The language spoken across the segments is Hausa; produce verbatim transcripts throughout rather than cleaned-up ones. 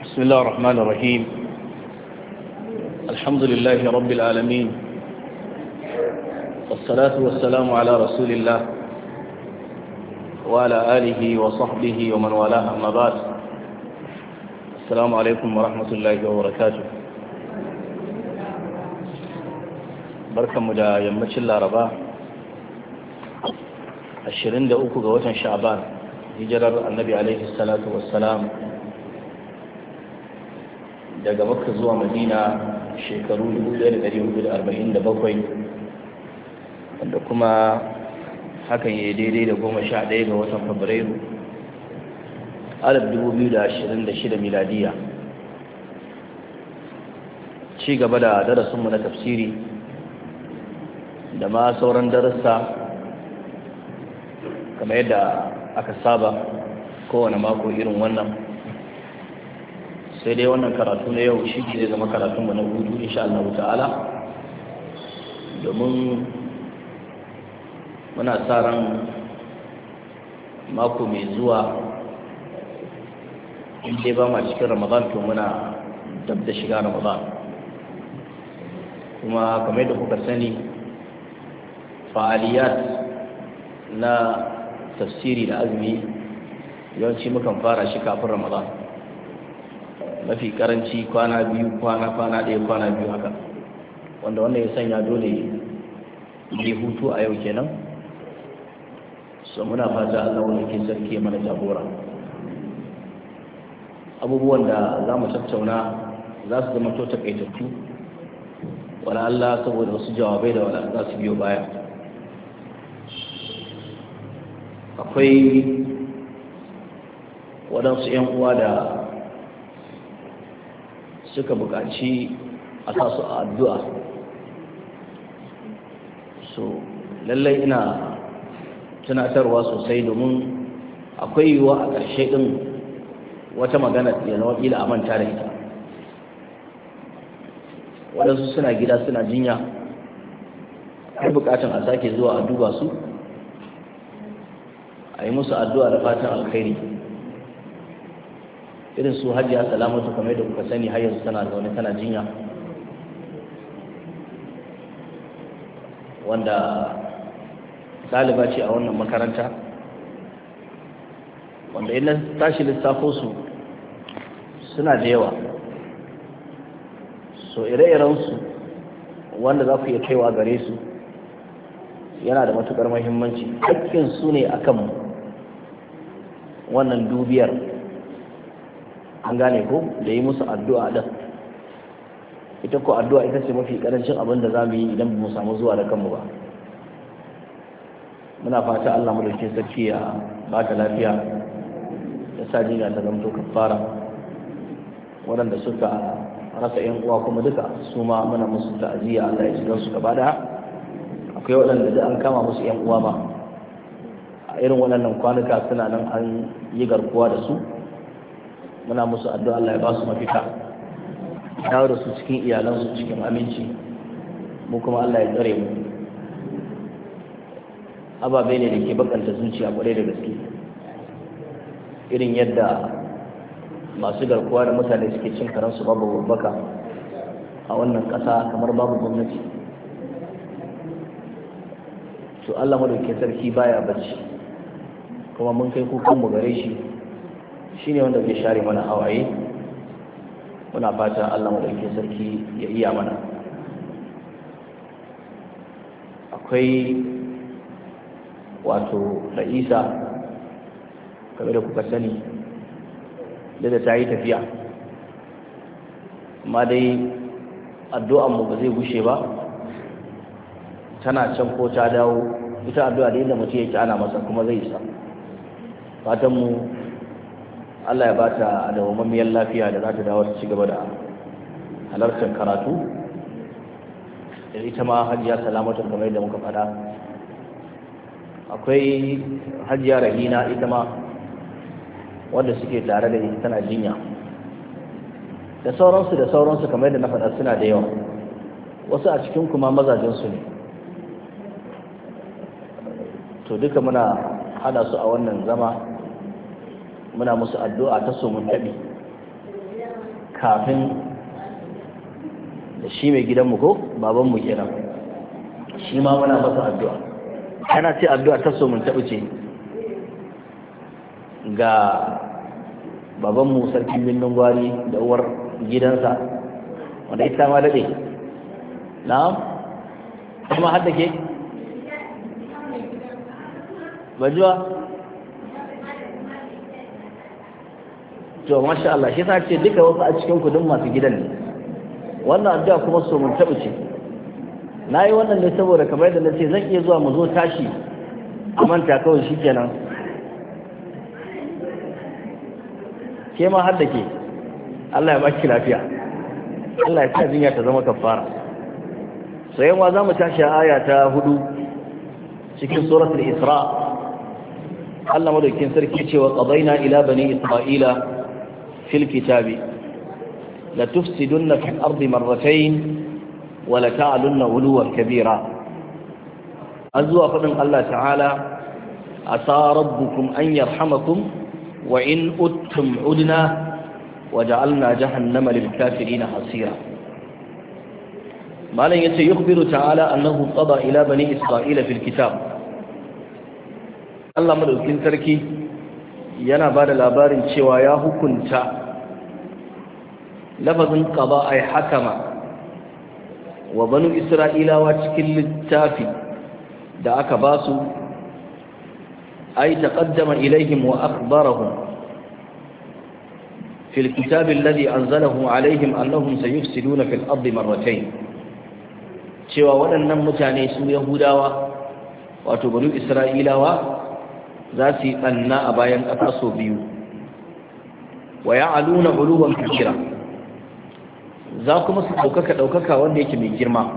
بسم الله الرحمن الرحيم. الحمد لله رب العالمين، والصلاة والسلام على رسول الله وعلى آله وصحبه ومن والاه، أما بعد. السلام عليكم ورحمة الله وبركاته. بركة مدى يمتش الله رباه ashirin da uku ga watan sha'ban hijirar annabi alaihi salatu wassalam daga makka zuwa madina shekaru dubu ɗaya da ɗari hudu da arba'in da bakwai, wanda kuma hakan ya daidai da goma sha ɗaya ga watan fabrairu alif dubu biyu da ashirin da shida miladiya. Ci gaba da darasinmu na tafsiri da ma sauran darassa kamar yadda aka saba kowane mako irin wannan, sai dai wannan karatu na yau shi zai zama karatunmu na hudu insha Allah ta'ala, domin muna sa ran mako mai zuwa in dai ba ma cikin ramadan to muna dab da shiga ramadan. Kuma kamar yadda kuka sani fa'aliyat na tafsiri da azumi yawanci mukan fara shi kafin ramadan, mafi karanci kwana biyu kwana kwana ɗaya kwana biyu haka, wanda wannan ya sanya dole yi hutu a yau kenan. So muna fata Allah wani ke sarki mana jagora. Abubuwan da za mu tattauna za su zama to takaitattu, wala Allah saboda wasu jawabai da wala za su biyo baya. Akwai waɗansu 'yan uwa da suka buƙaci a sa su a addu'a, so lallai ina tunatarwa sosai, domin akwai yiwuwa a ƙarshe ɗin wata magana ya zama ƙila a manta da ita. Waɗansu suna gida suna jinya, akwai buƙatan a sake zuwa a duba su, a yi musu addu'a da fatan alkhairi. Irin su hajiya salamatu kamar da kuka sani har yanzu tana zaune tana jinya, wanda ɗaliba ce a wannan makaranta, wanda idan tashi lissafo su suna da yawa. So ire-irensu wanda za ku iya kaiwa gare su yana da matuƙar muhimmanci. Hakkin su ne akan mu wannan dubiyar, an gane ko, da yi musu addu'a ɗin. Ita ko addu'a ita ce mafi ƙarancin abin da za mu yi idan mu samu zuwa da kanmu ba. Muna fata Allah mu dauke sarki ya ba ta lafiya, ya sa jinya ta zamto kafara. Waɗanda suka rasa ‘yan uwa kuma duka su ma muna musu ta'aziyya, Allah ya ji su gaba ɗaya. Akwai waɗanda da an kama musu ‘yan uwa ba a irin waɗannan kwanuka suna nan an yi garkuwa da su, muna musu addu'a Allah ya ba su mafita, dawo da su cikin iyalansu cikin aminci, mu kuma Allah ya tsare mu. Ababe ne da ke bakanta zuciya kwarai da gaske, irin yadda masu garkuwa da mutane suke cin karansu babu babbaka a wannan ƙasa kamar babu gwamnati. To Allah madaukakin sarki baya bacci, kuma mun kai kukan mu gare shi, shine wanda zai share mana hawaye. Muna fata Allah madaukakin sarki ya iya mana. Akwai wato Ra'isa kamar da kuka sani da ta yi tafiya, amma dai addu'an mu ba zai gushe ba, tana can ko ta dawo. Ita addu'a da inda mutum yake ana masa kuma zai isa. Fatan mu Allah ya bata dawwammamiyar lafiya da za ta dawo ta ci gaba da halartar karatu. Da ita ma hajiya salamatu kamar yadda muka faɗa. Akwai hajiya rahina ita ma wanda suke tare da ita tana jinya, da sauransu da sauransu kamar yadda na faɗa suna da yawa. Wasu a cikin kuma mazajensu ne, to duka muna hada su a wannan zama, muna musu addu'a ta so mun tabi kafin da shi mai gidanmu ko babanmu kenan shi ma muna masa addu'a ana ce addu'a ta so mun taɓa ce ga babanmu sarkin birnin gwari da uwar gidansa wanda ita ma daɗe na'am kuma har da ke bajuwa to masha Allah shi sa ce duka wasu a cikin kudin masu gidan ne wannan addu'a kuma so mun taɓa ce na yi wannan ne saboda kamar yadda na ce zan iya zuwa mu zo tashi a manta kawai shi kenan ke ma har da ke Allah ya baki lafiya Allah ya sa jinya ta zama kafara sai yanwa za mu tashi aya ta hudu cikin suratul isra Allah madaukakin sarki cewa qadaina ila bani isra'ila fil kitabi la tufsiduna fil ardi marratayn wa la ta'lunna uluwan kabira azwa fadin Allah ta'ala asa rabbukum an yarhamakum wa in uttum udna wa ja'alna jahannama lil kafirin hasira malan yace yukhbiru ta'ala annahu qada ila bani isra'ila fil kitab Allah madaukin sarki yana bada labarin cewa ya hukunta lafazin qada ay hakama wa banu isra'ilawa cikin littafi da aka basu ay taqaddama ilaihim wa akhbarahum في الكتاب الذي أنزله عليهم أنهم سيفسدون في الأرض مرتين cewa waɗannan mutane su Yahudawa wato banu Isra'ilawa za su yi ɓanna a bayan ƙasa sau biyu wa ya'aluna uluwan kabira za kuma su ɗaukaka ɗaukaka wanda yake mai girma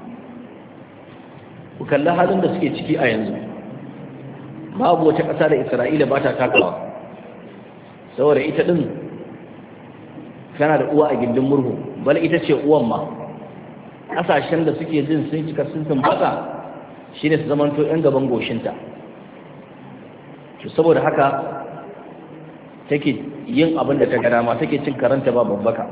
ku kalli halin da suke ciki a yanzu babu wata ƙasa da Isra'ila ba ta takawa saboda ita ɗin tana da uwa a gindin murhu bal ita ce uwan ma ƙasashen da suke jin sun cika sun tumbata shi ne su zamanto 'yan gaban goshinta saboda haka take yin abin da ta gada ma take cin karanta ba babbaka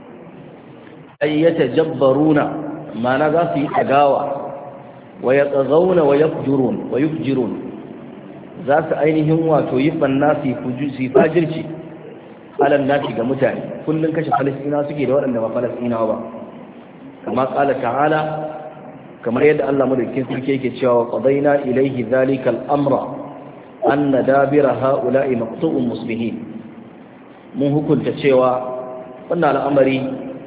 ayyata jabbaruna mana za su yi agawa wa ya tsagauna wa yafjurun wa yufjirun za su ainihin wato yi banna su yi fajirci alan nasi ga mutane kullum kashe falastina suke da waɗanda ba falastina ba kama ƙala ta'ala kamar yadda Allah madaukakin sarki yake cewa qadaina ilayhi dhalika al-amra anna dabira ha'ula'i maqtu'un musbihin mun hukunta cewa wannan al'amari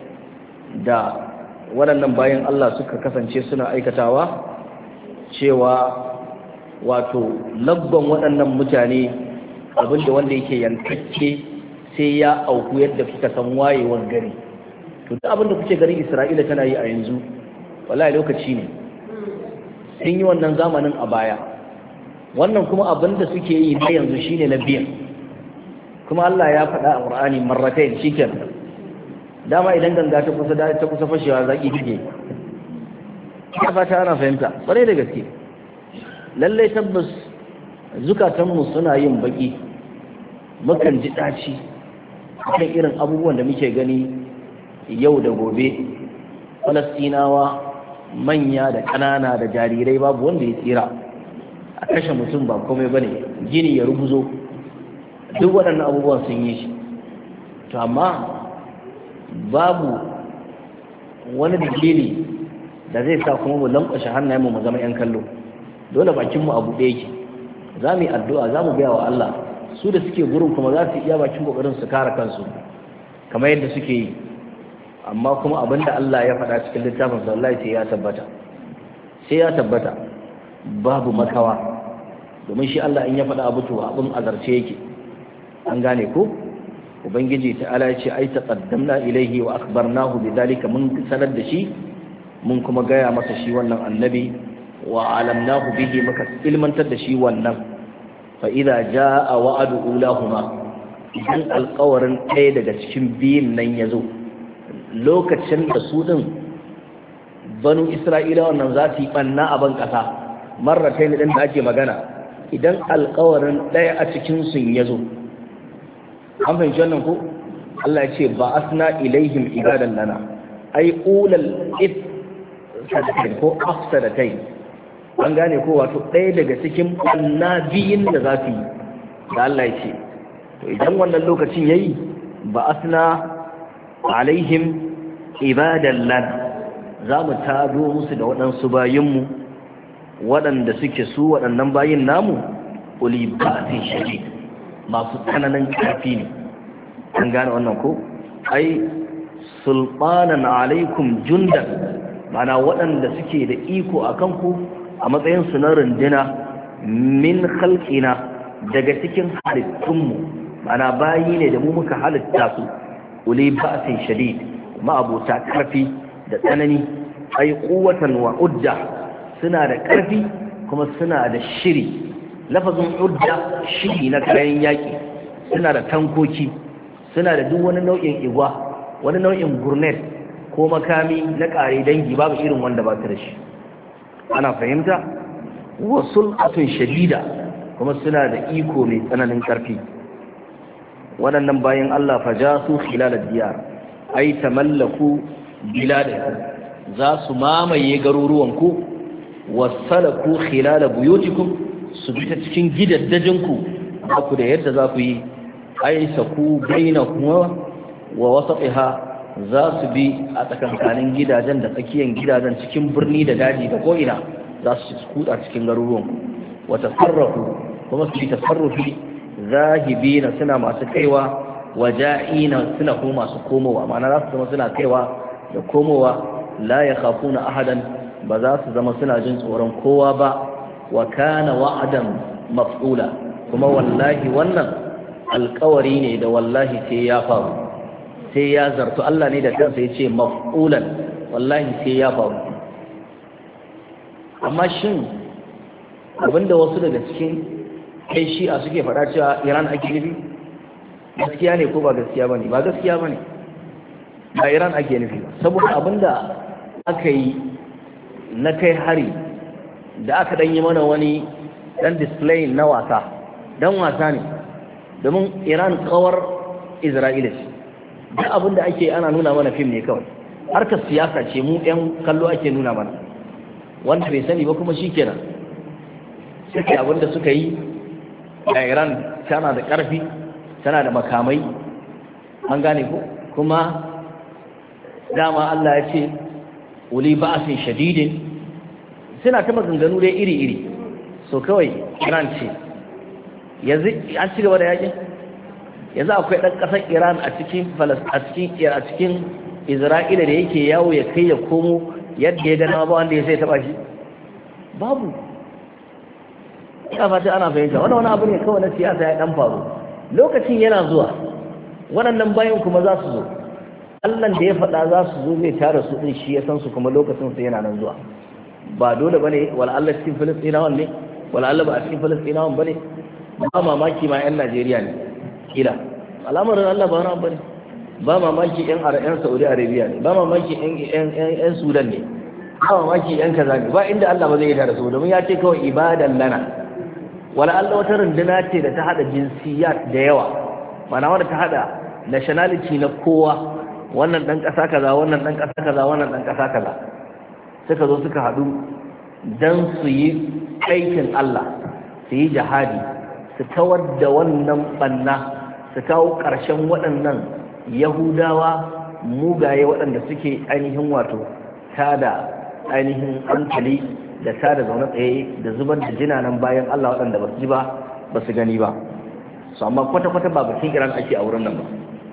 da waɗannan bayan Allah suka kasance suna aikatawa cewa wato labban waɗannan mutane abinda wanda yake yankacce sai ya auku yadda kuka san wayewar gari to duk abin da kuke garin Isra'ila tana yi a yanzu wallahi lokaci ne sun yi wannan zamanin a baya wannan kuma abin da suke yi na yanzu shine na biyan kuma Allah ya faɗa a Qur'ani marratayn shikenan dama idan ganga ta kusa da ta kusa fashewa zaki kike ka fata ana fahimta bare da gaske lalle tabbas zukatanmu suna yin baki mukan ji daci kan irin abubuwan da muke gani yau da gobe falastinawa manya da ƙanana da jarirai babu wanda ya tsira a kashe mutum ba komai bane gini ya rubuzo duk waɗannan abubuwan sun yi shi to amma babu wani dalili da zai sa kuma mu lankwashe hannayenmu mu zama 'yan kallo dole bakinmu abu ɗaya yake za mu yi addu'a za mu biya wa Allah su da suke gurin kuma za su iya bakin kokarin su kare kansu kamar yadda suke yi amma kuma abinda Allah ya faɗa cikin littafin sallahi sai ya tabbata sai ya tabbata babu makawa domin shi Allah in ya faɗa abu to abin azarce yake an gane ko ubangiji ta'ala ya ce ai taqaddamna ilaihi wa akhbarnahu bidalika mun sanar da shi mun kuma gaya masa shi wannan annabi wa alamnahu bihi muka ilmantar da shi wannan fa idza jaa wa'du ulahuma idan alƙawarin ɗaya daga cikin biyun nan ya zo lokacin da su din banu isra'ila wannan za su yi banna a ban ƙasa marratai ne da ake magana idan alƙawarin ɗaya a cikin sun ya zo an fahimci wannan ko Allah ya ce ba asna ilaihim ibadan lana ai ulal if sadatain ko afsadatain an gane ko wato ɗaya daga cikin annabiyin da za su yi da Allah ya ce to idan wannan lokacin yayi ba asna alaihim ibadan lana za mu tado musu da waɗansu bayinmu waɗanda suke su waɗannan bayin namu uli ba'sin shadid masu tsananin ƙarfi ne an gane wannan ko ai sultanan alaikum jundan mana waɗanda suke da iko a kanku a matsayin su na runduna min khalqina daga cikin halittunmu mana bayi ne da mu muka halitta su uli ba'sin shadid ma'abota ƙarfi da tsanani ai quwwatan wa udda suna da ƙarfi kuma suna da shiri lafazin udda shiri na kayan yaƙi suna da tankoki suna da duk wani nau'in igwa wani nau'in gurnet ko makami na ƙare dangi babu irin wanda ba ta da shi ana fahimta wa sul'atun shadida kuma suna da iko mai tsananin ƙarfi waɗannan bayan Allah fajasu khilal diyar ai tamallaku biladakum za su mamaye garuruwanku wasalaku khilal buyutikum su bi ta cikin gidaddajinku ba ku da yadda za ku yi ai saku bainakum wa wasatiha za su bi a tsakankanin gidajen da tsakiyar gidajen cikin birni da daji da ko'ina za su kuda cikin garuruwanku wa tasarrafu kuma su yi tasarrufi zahibina suna masu kaiwa waja'ina suna kuma masu komowa ma'ana za su zama suna kaiwa da komowa la ya khafuna ahadan ba za su zama suna jin tsoron kowa ba wa kana wa'adan maf'ula kuma wallahi wannan alƙawari ne da wallahi sai ya faru sai ya zartu Allah ne da kansa ya ce maf'ulan wallahi sai ya faru amma shin abinda wasu daga cikin kai shi'a suke faɗa cewa Iran ake nufi gaskiya ne ko ba gaskiya bane ba gaskiya bane ba Iran ake nufi ba saboda abinda aka yi na kai hari da aka dan yi mana wani dan display na wasa dan wasa ne domin Iran kawar Isra'ila ce duk abinda ake ana nuna mana fim ne kawai harkar siyasa ce mu yan kallo ake nuna mana wanda bai sani ba kuma shikenan sai abinda suka yi a Iran tana da ƙarfi tana da makamai an gane ko kuma dama Allah ya ce uli ba'sin shadidin suna ta maganganu dai iri-iri so kawai Iran ce yanzu an ci gaba da yakin yanzu akwai ɗan ƙasar Iran a cikin a cikin a cikin Isra'ila da yake yawo ya kai ya komo yadda ya gana ba wanda ya sai taba shi babu ina fata ana fahimta wannan wani abu ne kawai na siyasa ya dan faru lokacin yana zuwa waɗannan bayan kuma za su zo Allah da ya faɗa za su zo zai tara su din shi ya san su kuma lokacin su yana nan zuwa ba dole bane wala Allah cikin Filistinawan ne wala Allah ba a cikin Filistinawan bane ba mamaki ma yan Najeriya ne kila al'amarin Allah ba wani bane ba mamaki yan yan Saudi Arabia ne ba mamaki yan yan Sudan ne ba mamaki yan kaza ne ba inda Allah ba zai yi tara su domin ya ce kawai ibadan lana wala Allah wata runduna ce da ta hada jinsiyat da yawa mana wanda ta hada nationality na kowa wannan dan kasa kaza wannan dan kasa kaza wannan dan kasa kaza suka zo suka hadu dan su yi aikin Allah su yi jihadi su kawar da wannan banna su kawo ƙarshen waɗannan yahudawa mugaye waɗanda suke ainihin wato tada ainihin hankali da tada zaune tsaye da zubar da jinanan bayan Allah waɗanda ba su ji ba ba su gani ba su amma kwata-kwata ba bakin Iran ake a wurin nan ba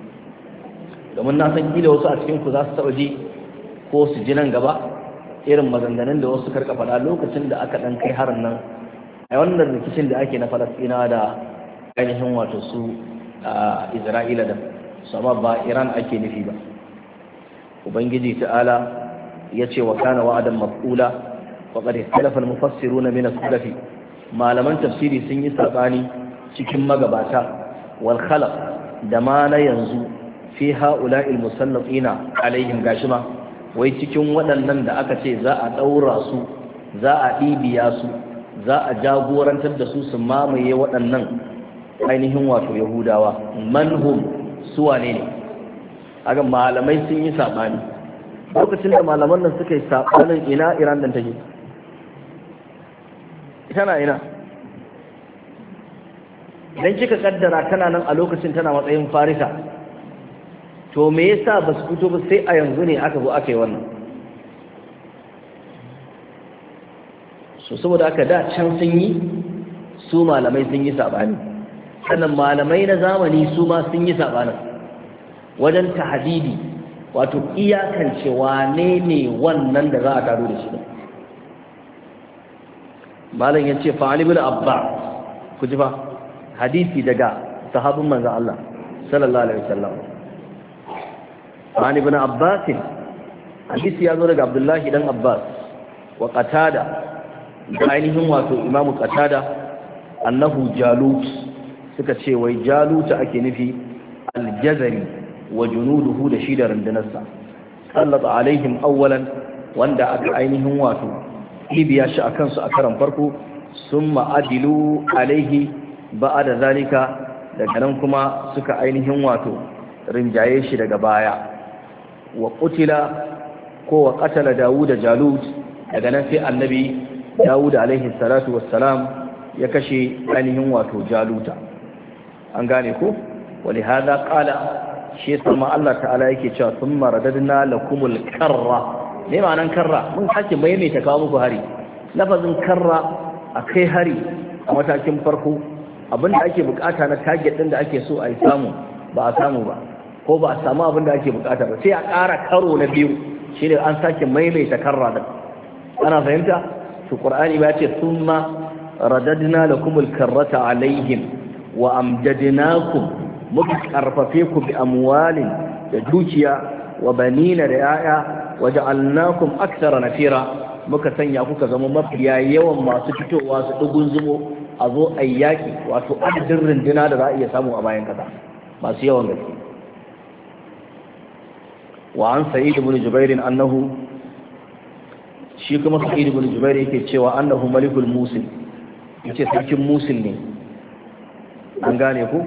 domin na san kila wasu a cikin ku za su taɓa ji ko su ji nan gaba irin maganganun da wasu karka faɗa lokacin da aka ɗan kai harin nan a wannan rikicin da ake na Falasɗinawa da ainihin wato su a Isra'ila da su amma ba Iran ake nufi ba ubangiji ta'ala ya ce wa kana wa'adan maf'ula وقد اختلف المفسرون من السلف malaman tafsiri sun yi sabani cikin magabata wal khalaq da ma na yanzu fi haula'il musallatina alaihim gashima wai cikin waɗannan da aka ce za a daura su za a dibiya su za a jagorantar da su su mamaye waɗannan ainihin wato yahudawa manhum suwane ne aga malamai sun yi sabani lokacin da malaman nan suka yi sabanin ina Iran din take ita na ina idan kika kaddara tana nan a lokacin tana matsayin Farisa to me yasa ba su fito ba sai a yanzu ne aka zo aka yi wannan so saboda aka da can sun yi su malamai sun yi sabani sannan malamai na zamani su ma sun yi sabanin wajen tahdidi wato iyakance wane ne wannan da za a taro da shi malam yace fa Ali ibn Abba ku ji fa hadisi daga sahabin manzo Allah sallallahu alaihi wasallam Ali ibn Abbas hadisi ya zo daga Abdullahi dan Abbas wa Qatada da ainihin wato Imam Qatada annahu Jalut suka ce wai Jalut ake nufi al-Jazari wa junuduhu da shi da rundunarsa sallata alaihim awwalan wanda aka ainihin wato ibiya shi akan su a karan farko summa adilu alaihi ba'da zalika daga nan kuma suka ainihin wato rinjaye shi daga baya wa qutila ko wa qatala Dawud da Jalut daga nan sai annabi Dawud alaihi salatu wassalam ya kashe ainihin wato Jaluta an gane ko walihada qala shi sama Allah ta'ala yake cewa thumma radadna lakumul karra ne ma'anan karra mun sake maimaita kawo muku hari lafazin karra akai hari a matakin farko abinda ake bukata na target din da ake so a yi samu ba a samu ba ko ba a samu abinda ake bukata ba sai a ƙara karo na biyu shine an sake maimaita karra din ana fahimta to qur'ani ba ce thumma radadna lakumul karrata alaihim wa amjadnakum muka karfafe ku bi amwalin da dukiya wa banina da yaya waja'alnakum akthara nafira muka sanya kuka zama mafiya yawan masu fitowa su dugun zumo a zo ayyaki wato adadin runduna da za a iya samu a bayan kasa masu yawan gaske wa an sa'id ibn jubair annahu shi kuma sa'id ibn jubair yake cewa annahu malikul musil yace sarkin musil ne an gane ku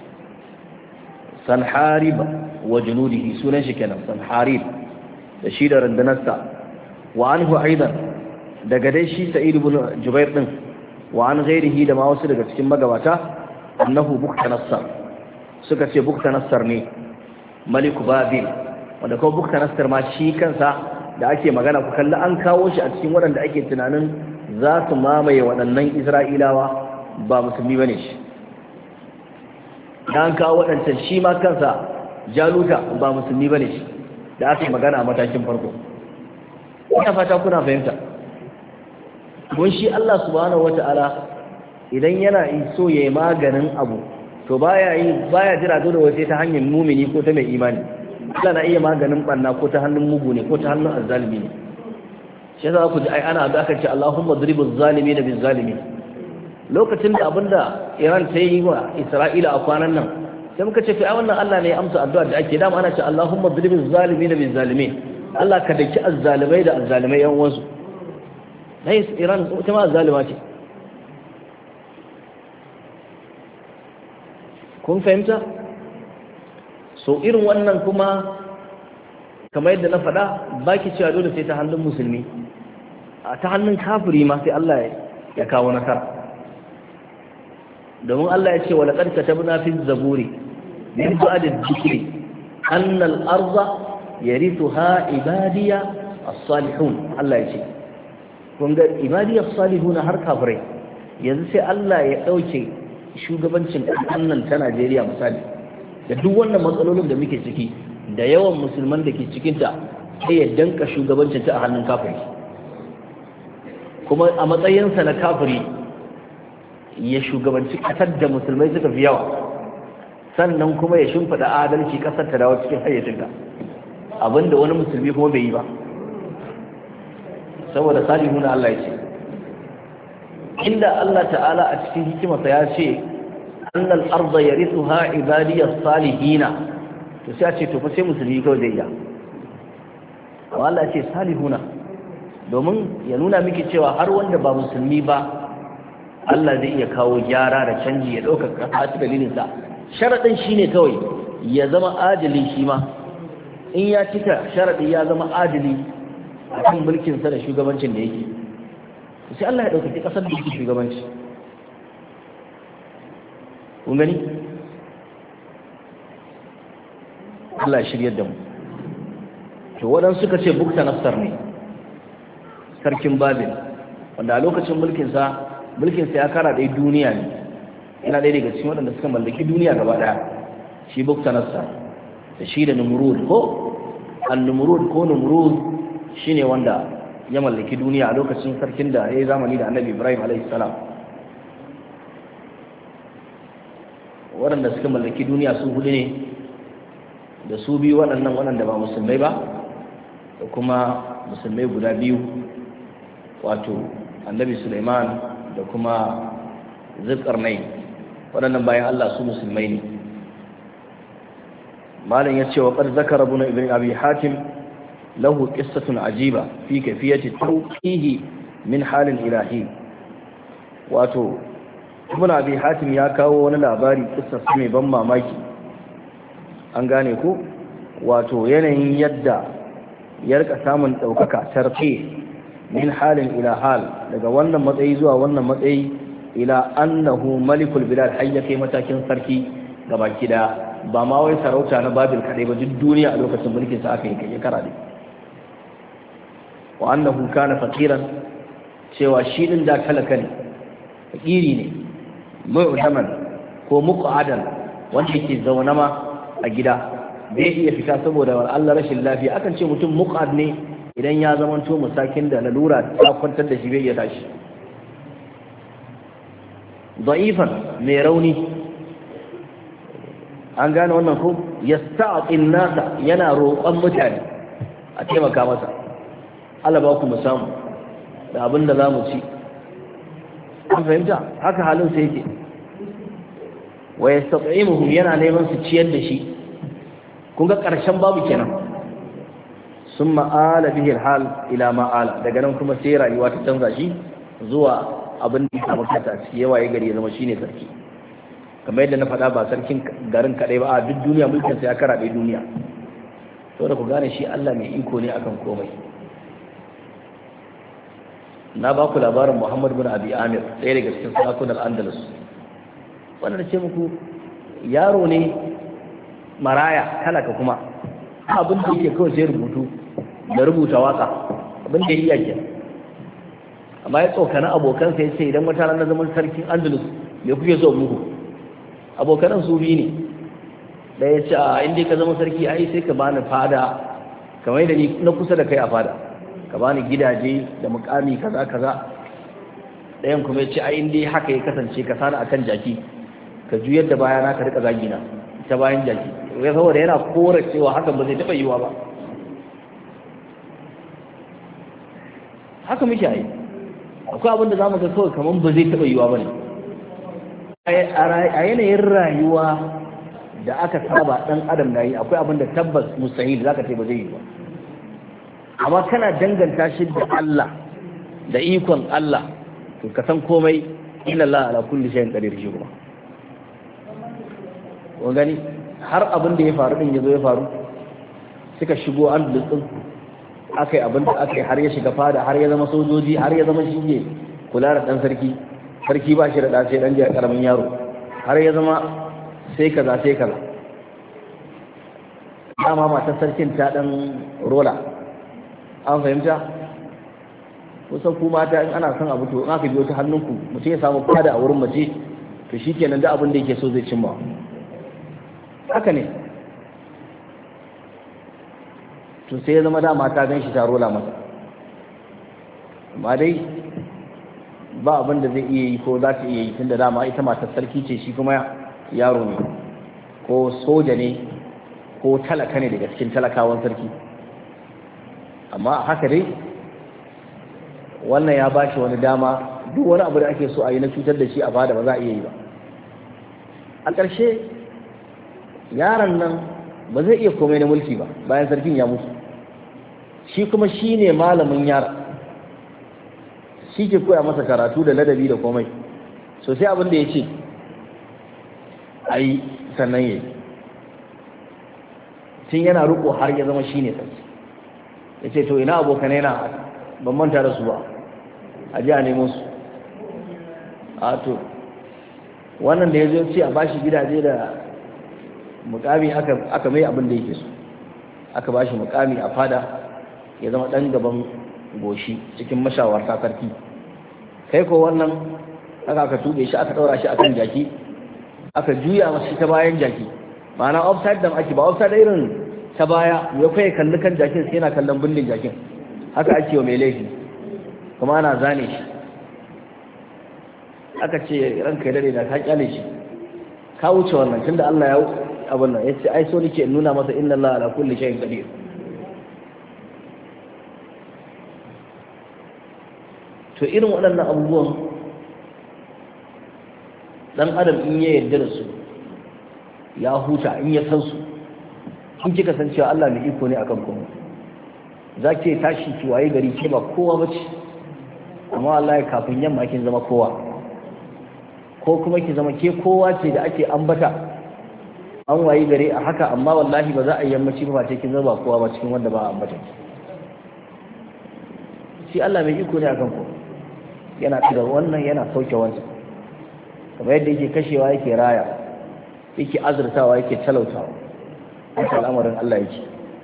sanharib wa junudihi sunan shi kenan sanharib da shi da rundunarsa wa anhu aidan daga dai shi sa'id ibn jubair din wa an ghairihi da ma wasu daga cikin magabata annahu buktanassar suka ce buktanassar ne maliku babil wanda ko buktanassar ma shi kansa da ake magana ku kalli an kawo shi a cikin waɗanda ake tunanin za su mamaye waɗannan isra'ilawa ba musulmi bane shi da an kawo waɗancan shi ma kansa jaluta ba musulmi bane shi da aka magana a matakin farko ina fata kuna fahimta mun shi Allah subhanahu wata'ala idan yana so ya yi maganin abu to baya yi baya jira dole wace ta hanyar mumini ko ta mai imani Allah na iya maganin banna ko ta hannun mugu ne ko ta hannun azzalimi ne shi yasa ku ji ai ana da aka ce Allahumma dribuz zalimin bil zalimin lokacin da abinda Iran ta yi wa Isra'ila a kwanan nan sai muka ce fa wannan Allah ne ya amsa addu'a da ake dama ana ce Allahumma dribuz zalimin bil zalimin Allah ka daki azzalimai da azzalimai yan uwansu dai Iran ita ma azzalima ce kun fahimta so irin wannan kuma kamar yadda na faɗa baki cewa dole sai ta hannun musulmi a ta hannun kafiri ma sai Allah ya kawo nasara domin Allah ya ce wa laqad katabna fi zaburi min ba'di dhikri anna al-ardha yarithuha ibadiya as-salihun Allah ya ce kun ga ibadiya as-salihun har kafirai yanzu sai Allah ya dauke shugabancin ƙasar nan ta Najeriya misali da duk wannan matsalolin da muke ciki da yawan musulman da ke cikinta sai ya danka shugabancin ta a hannun kafiri kuma a matsayinsa na kafiri ya shugabanci ƙasar da musulmai suka fi yawa sannan kuma ya shimfiɗa adalci ƙasar ta dawo cikin hayyacinta abinda wani musulmi kuma bai yi ba saboda salihu na Allah ya ce inda Allah ta'ala a cikin hikimarsa ya ce annal arda yarithuha ibadiyas salihina to sai a ce to fa sai musulmi kawai zai iya amma Allah ya ce salihuna domin ya nuna miki cewa har wanda ba musulmi ba Allah zai iya kawo gyara da canji ya dauka kasa ta dalilin sa sharadin shine kawai ya zama adali shi ma in ya cika sharadi ya zama adili a kan mulkinsa da shugabancin da yake sai Allah ya ɗaukaki ƙasar da yake shugabanci. kun gani Allah ya shiryar da mu. to waɗansu suka ce bukta nafsar ne sarkin babil wanda a lokacin mulkinsa mulkinsa ya kara ɗaya duniya ne, yana ɗaya daga cikin waɗanda suka mallaki duniya gaba ɗaya, shi bukta nafsar da shi da numrud ko al-numrud ko numrud shine wanda ya mallaki duniya a lokacin sarkin da ya yi zamani da annabi Ibrahim alaihi salam. waɗanda suka mallaki duniya su hudu ne, da su biyu waɗannan waɗanda ba musulmai ba da kuma musulmai guda biyu, wato annabi Sulaiman da kuma Zulkarnain. waɗannan bayan Allah su musulmai ne. malam ya ce wa qad zakara ibn ibn abi hatim lahu qissatun ajiba fi kayfiyati tawqihi min halin ilahi. wato ibn abi hatim ya kawo wani labari kissa mai ban mamaki, an gane ko, wato yanayin yadda ya rika samun ɗaukaka tarfe min halin ila hal, daga wannan matsayi zuwa wannan matsayi, ila annahu malikul bilad, har ya kai matakin sarki gabaki da ba ma wai sarauta na babil kadai ba, duk duniya a lokacin mulkin sa aka yi kai kara ne. wa annahu kana faqiran, cewa shi din da talaka ne, fakiri ne, mu'taman ko muqadan, wanda yake zaune ma a gida bai iya fita saboda Allah rashin lafiya. akan ce mutum muqad ne idan ya zamanto musakin da lalura ta kwantar da shi bai iya tashi. da'ifan, mai rauni, an gane wannan ko, yasta'in nasa, yana roƙon mutane a taimaka masa, Allah ba ku mu samu da abin da za mu ci. an fahimta haka halin sa yake. wa yastat'imuhum, yana neman su ciyar da shi. kun ga ƙarshen babu kenan. sun ma'ala bihi hal ila ma'ala, daga nan kuma sai rayuwa ta canza shi zuwa abin da ya samu kanta a ciki, yawa ya gari ya zama shine sarki. kamar yadda na faɗa ba sarkin garin kaɗai ba, a duk duniya mulkin sa ya karaɗe duniya. saboda ku gane shi Allah mai iko ne akan komai. na ba ku labarin Muhammad bin Abi Amir, ɗaya daga cikin sarakunan Andalus, wanda ce muku yaro ne maraya talaka, kuma abin da yake kawai sai rubutu da rubuta waka, abin da ya iya ke. amma ya tsokana abokansa ya ce idan wata ranar zaman sarkin Andalus me kuke so muku. abokanan su biyu ne, da ya ce a inda ka zama sarki ai sai ka bani fada kamar da ni na kusa da kai a fada, ka bani gidaje da mukami kaza kaza. ɗayan kuma ya ce ai inda haka ya kasance ka sani akan jaki ka juyar da bayana ka rika zagina ta bayan jaki. ya saboda yana kora cewa hakan ba zai taɓa yiwa ba. haka muke yi, akwai abin da za mu ga kawai kamar ba zai taɓa yiwa ba ne. a yanayin rayuwa da aka saba ɗan adam na yi, akwai abin da tabbas mustahil za ka ce ba zai yi ba. amma kana danganta shi da Allah da ikon Allah, to ka san komai, inna Allah ala kulli shay'in qadir shi kuma. kun gani har abin da ya faru din yazo ya faru, suka shigo Andalus din, akai abin da akai har ya shiga fada, har ya zama sojoji, har ya zama shige kula da dan sarki. sarki ba shi da ɗa sai ɗan jiya ƙaramin yaro, har ya zama sai kaza sai kaza. dama matar sarkin ta ɗan rola, an fahimta. kusan ku mata in ana son abu to in aka biyo ta hannunku mutum ya samu fada a wurin mace, to shi kenan da abin da yake so zai cimma. haka ne. to sai ya zama dama ta gan shi ta rola masa, amma dai ba abin da zai iya yi ko za ta iya yi, tun da dama ita matar sarki ce, shi kuma yaro ne ko soja ne ko talaka ne daga cikin talakawan sarki. amma haka dai wannan ya ba shi wani dama, duk wani abu da ake so a yi na cutar da shi a fada ba za a iya yi ba. a ƙarshe yaron nan ba zai iya komai na mulki ba bayan sarkin ya mutu, shi kuma shi ne malamin yara, shi ke koya masa karatu da ladabi da komai. so sai abin da ya ce a yi sannan ya yi. tun yana riko har ya zama shine sarki ya ce to ina abokanai na ban manta da su ba a ji a nemo su a to wannan da ya zo ce a bashi gidaje da mukami aka mai abin da yake so aka bashi mukami a fada ya zama dan gaban goshi cikin mashawarta sarki kai ko wannan aka aka tube shi aka daura shi akan jaki aka juya masa ta bayan jaki ma'ana offside dan ake ba offside irin ta baya ya kai kalli kan jakin sai yana kallon bindin jakin haka ake wa mai laifi kuma ana zane shi aka ce ranka ya dare da ka kyale shi ka wuce wannan tunda Allah ya abin nan yace ai so nake in nuna masa inna Allah ala kulli shay'in qadir to irin waɗannan abubuwan dan adam in ya yarda da su ya huta in ya san su in kika san cewa Allah mai iko ne akan kuma zaki tashi ki waye gari ke ba kowa bace amma wallahi kafin yamma kin zama kowa ko kuma ki zama ke kowa ce da ake ambata an wayi gare a haka amma wallahi ba za a yammaci ba ce kin zama kowa ba cikin wanda ba a ambata shi Allah mai iko ne akan ku yana tsira wannan yana sauke wancan kamar yadda yake kashewa yake raya yake azurtawa yake talautawa haka al'amarin Allah yake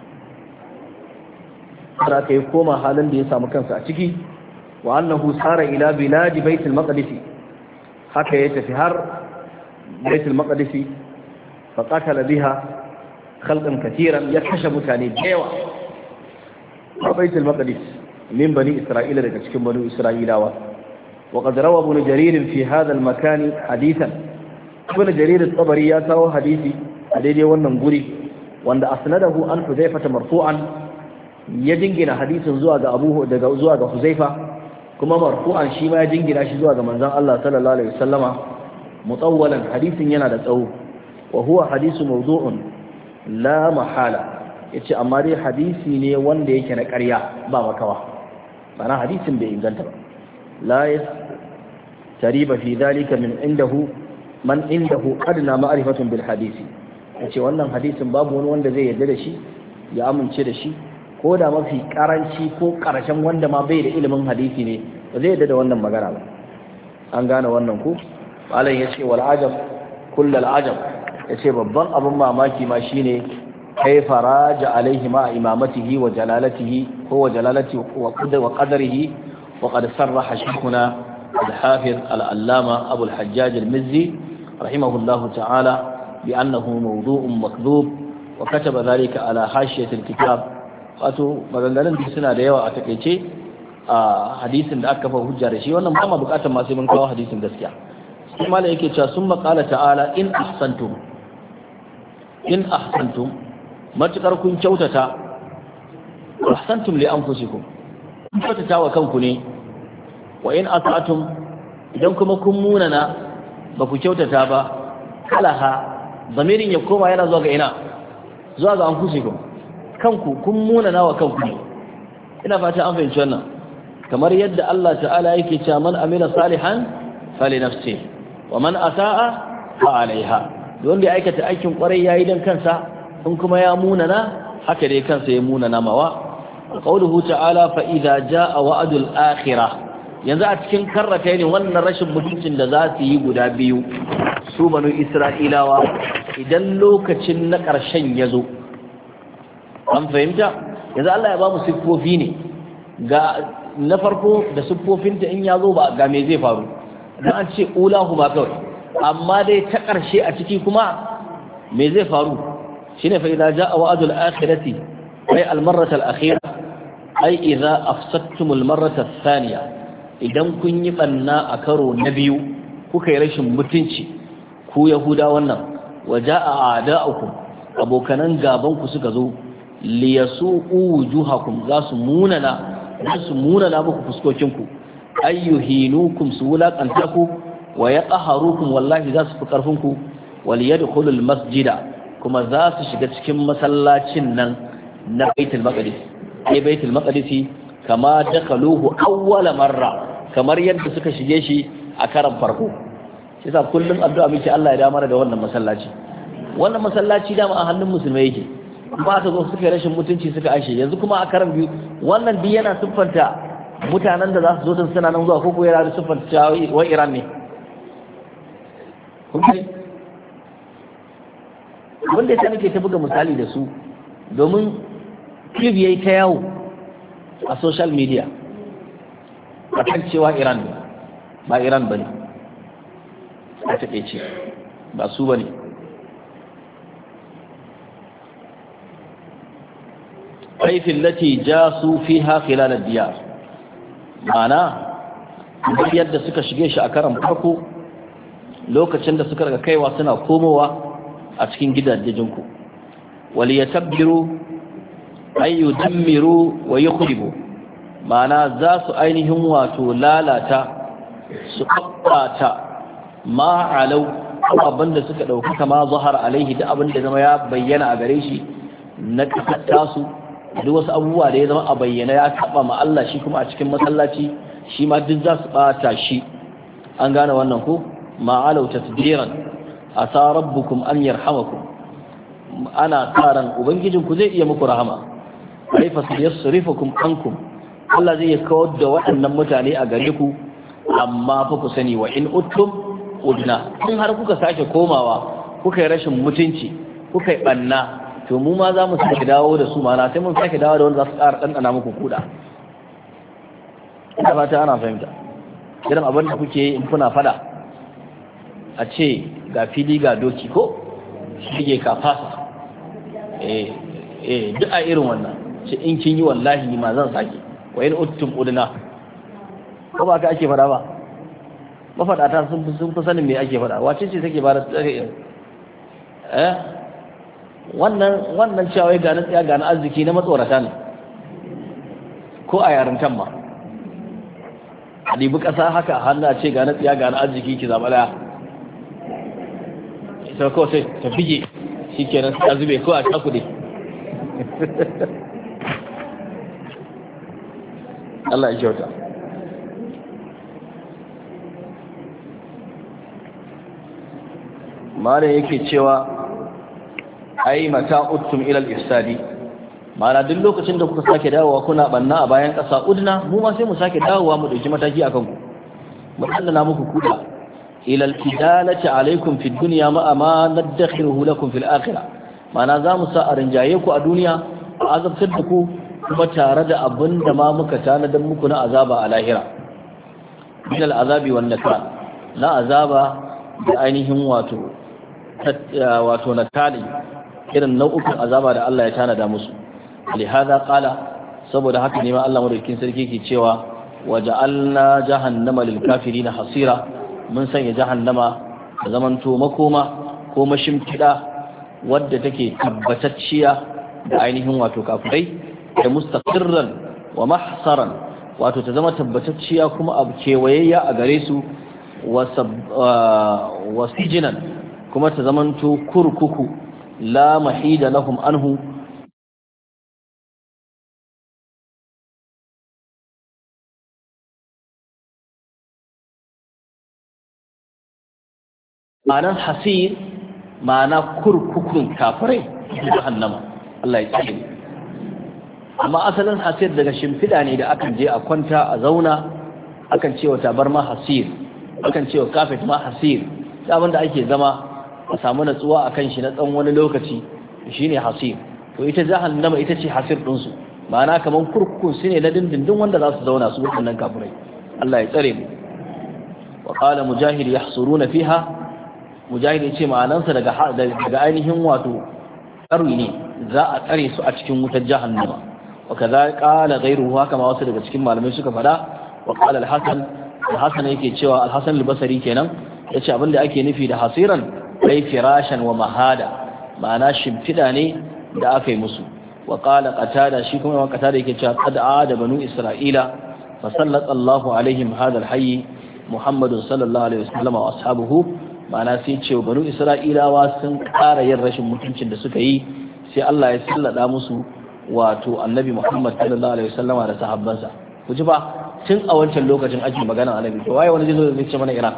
har aka yi koma halin da ya samu kansa a ciki wa annahu sara ila biladi baitul maqdis haka ya tafi har baitul maqdis fa qatala biha khalqan katiran ya kashe mutane da yawa a baitul maqdis min bani isra'ila daga cikin bani isra'ilawa wa qad rawa ibn jarir fi hadha al-makan hadithan ibn jarir at-tabari ya kawo hadisi a daidai wannan guri wanda asnadahu an huzaifa marfu'an ya jingina hadisin zuwa ga abu daga zuwa ga huzaifa kuma marfu'an shi ma ya jingina shi zuwa ga manzon Allah sallallahu alaihi wasallama mutawwalan hadisin yana da tsawo wa huwa hadisu mawdu'un la mahala yace amma dai hadisi ne wanda yake na ƙarya ba makawa bana hadisin bai inganta ba la yas tariba fi dhalika min indahu man indahu adna ma'rifatun bil hadisi yace wannan hadisin babu wani wanda zai yarda da shi ya amince da shi ko da mafi karanci ko karshen wanda ma bai da ilimin hadisi ne ba zai yadda da wannan magana ba an gane wannan ku malam yace wal ajab kullal ajab yace babban abin mamaki ma shine kaifa raja alaihi ma imamatihi wa jalalatihi ko wa jalalati wa qadar wa qadarihi wa qad sarraha shaykhuna al-hafiz al-allama abu al-hajjaj al-mizzi rahimahullahu ta'ala bi annahu mawdu'un makdhub wa kataba dhalika ala hashiyati al-kitab wato maganganun da suna da yawa a takeice a hadisin da aka fa hujja da shi wannan ba ma bukatar ma sai mun kawo hadisin gaskiya sai malai yake cewa sun maqala ta'ala in ahsantum in ahsantum matukar kun kyautata ahsantum li anfusikum kun kyautata wa kanku ne wa in asatum idan kuma kun munana ba ku kyautata ba kalaha zamirin ya koma yana zuwa ga ina zuwa ga anfusikum kanku kun munana wa kanku ina fata an fahimci wannan kamar yadda Allah ta'ala yake cewa man amila salihan fali nafsi wa man asaa fa alaiha wanda ya aikata aikin kwarai yayi dan kansa in kuma ya munana haka dai kansa ya munana mawa qauluhu ta'ala fa idza jaa wa'dul akhirah yanzu a cikin karrata ne wannan rashin mutuncin da za su yi guda biyu su banu isra'ilawa idan lokacin na ƙarshen ya zo an fahimta yanzu Allah ya ba mu siffofi ne ga na farko da siffofinta in ya zo ba ga me zai faru dan an ce ulahu ba kawai amma dai ta ƙarshe a ciki kuma me zai faru shine fa idza jaa wa'dul akhirati ay al marrata al akhira ay idza afsadtum al marrata al thaniya idan kun yi banna a karo na biyu kuka yi rashin mutunci ku yahuda wannan waja'a a'da'ukum abokanan gaban ku suka zo liyasu'u wujuhakum za su munana za su munana muku fuskokinku ayyuhinukum su wulakanta ku wa yaqharukum wallahi za su fi karfin ku wal yadkhulul masjida kuma za su shiga cikin masallacin nan na baitul maqdis ai baitul maqdis kama dakhaluhu awwala marra kamar yadda suka shige shi a karan farko shi yasa kullum addu'a muke Allah ya damar da wannan masallaci wannan masallaci dama a hannun musulmai yake kuma aka zo suka yi rashin mutunci suka aishe yanzu kuma a karan biyu wannan biyu yana siffanta mutanen da za su zo din suna nan zuwa koko yana da siffanta wa Iran ne wanda ya nake ta buga misali da su domin clip yayi ta yawo a social media a kan cewa Iran ne ba Iran bane a taƙaice ba su bane kaifin lati jasu fiha khilal ad-diyar ma'ana yadda suka shige shi a karan farko lokacin da suka daga kaiwa suna komowa a cikin gidajenku wali yatabbiru ay yudammiru wa yukhribu ma'ana za su ainihin wato lalata su kabbata ma alau abinda suka dauki kama zahar alaihi da abinda zama ya bayyana a gare shi na kasata su duk wasu abubuwa da ya zama a bayyana ya taba ma Allah shi kuma a cikin masallaci shi ma duk za su bata shi an gane wannan ko ma'alau tasbiran asa rabbukum an yarhamakum ana tsaran ubangijinku zai iya muku rahama ai fa yasrifukum ankum Allah zai kawar da waɗannan mutane a gare ku amma fa ku sani wa in uttum udna in har kuka sake komawa kuka yi rashin mutunci kuka yi banna to mu ma za mu sake dawo da su mana sai mun sake dawo da wanda za su ƙara ɗanɗana muku kuɗa ina fata ana fahimta irin abin da kuke yi in kuna fada a ce ga fili ga doki ko shige ka fasa eh eh duk a irin wannan ce in kin yi wallahi ma zan sake wa in uttum udna ko ba ka ake fada ba mafadata sun sun fi sanin me ake fada wace ce take ba da eh wannan wannan cewa ga na tsaya ga na arziki na matsorata ne ko a yarintan ma a ɗibi ƙasa haka hannu a ce ga na tsaya ga na arziki ki zaɓa ɗaya ita kawai sai ta bige shi kenan ta zube ko a cakuɗe Allah ya kyauta mara yake cewa ai mata uttum ila al-ifsadi mana duk lokacin da kuka sake dawowa kuna banna a bayan ƙasa udna mu ma sai mu sake dawowa mu dauki mataki akan ku mu dallana muku kuda ila al-kidalati alaikum fi dunya ma ma nadakhiruhu lakum fil akhirah mana za mu sa a rinjaye ku a duniya a azabtar da ku kuma tare da abin da ma muka tanadar muku na azaba a lahira min al-azabi wan nakal na azaba da ainihin wato wato nakali irin nau'ukan azaba da Allah ya tanada musu lihada qala saboda haka ne ma Allah madaukakin sarki ke cewa waja'alna jahannama lil kafirin hasira mun sanya jahannama da zamanto makoma ko mashimkida wadda take tabbatacciya da ainihin wato kafirai da mustaqirran wa mahsaran wato ta zama tabbatacciya kuma abu kewayayya a gare su wa sijinan kuma ta zamanto kurkuku la mahida lahum anhu ma'anar hasir ma'ana kurkukun kafirai jahannama Allah ya tsare amma asalin hasir daga shimfiɗa ne da akan je a kwanta a zauna akan cewa tabarma hasir akan cewa kafet ma hasir abin da ake zama a samu natsuwa a kan shi na tsawon wani lokaci shine hasir to ita jahannama ita ce hasir ɗinsu ma'ana kamar kurkukun su ne na dindindin wanda za su zauna su waɗannan kafirai Allah ya tsare mu wa qala mujahid yahsuruna fiha mujahid ya ce ma'anansa daga daga ainihin wato tsari ne za a tsare su a cikin wutar jahannama wa kaza qala ghayruhu haka ma wasu daga cikin malamai suka faɗa wa qala al-hasan al-hasan yake cewa al-hasan al-basri kenan yace abin da ake nufi da hasiran ai firashan wa mahada ma'ana shimfida ne da aka yi musu wa qala qatada shi kuma qatada yake cewa qad aada banu isra'ila fa sallata Allahu alaihim hadha al-hayy Muhammadu sallallahu alaihi wasallam wa ashabuhu ma'ana sai ce banu isra'ilawa sun ƙara yin rashin mutuncin da suka yi sai Allah ya sallada musu wato annabi Muhammad sallallahu alaihi wasallam da sahabbansa ku ji ba tun a wancan lokacin ake magana annabi to waye wani zai zo zai ce mana Iran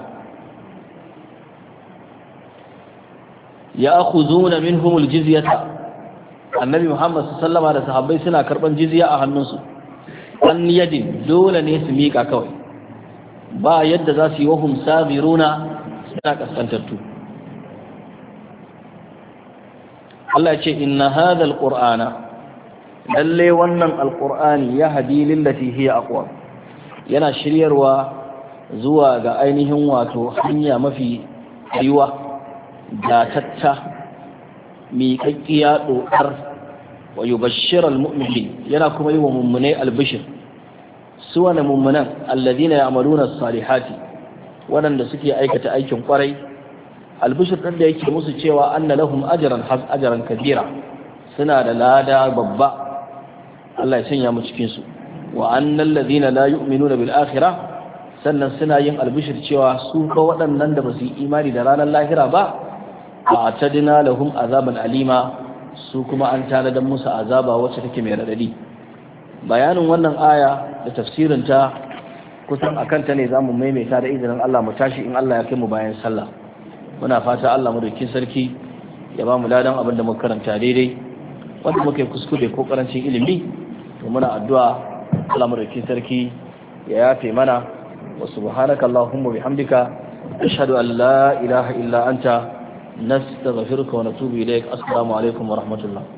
ya'khuduna minhum aljizyata annabi Muhammad sallama da sahabbai suna karban jizya a hannunsu an yadin dole ne su miƙa kawai ba yadda za su yi wahum sabiruna suna kaskantattu. Allah ya ce inna hadha alqur'ana lalle wannan alqur'ani ya hadi lillati hiya aqwa yana shiryarwa zuwa ga ainihin wato hanya mafi riwa da tatta miƙaƙƙiya dokar wa yubashshiru almu'minin yana kuma yi wa mummunai albishir su wani mummunan alladhina ya'maluna as-salihati waɗanda suke aikata aikin kwarai albishir ɗin da yake musu cewa anna lahum ajran has ajran kabira suna da lada babba Allah ya sanya mu cikin su wa annal ladina la yu'minuna bil akhirah sannan suna yin albishir cewa su ka waɗannan da basu yi imani da ranar lahira ba a'tadna lahum azaban alima su kuma an tanadar musu azaba wacce take mai radadi. Bayanin wannan aya da tafsirin ta kusan akan ta ne zamu maimaita da izinin Allah mu tashi in Allah ya kai mu bayan sallah. Muna fata Allah madaukakin sarki ya ba mu ladan abin da muka karanta daidai wanda muka yi kuskure ko karancin ilimi to muna addu'a Allah madaukakin sarki ya yafe mana wa subhanaka allahumma bihamdika ashhadu an la ilaha illa anta nastaghfiruka wa natubu ilaik. Assalamu alaikum wa rahmatullah.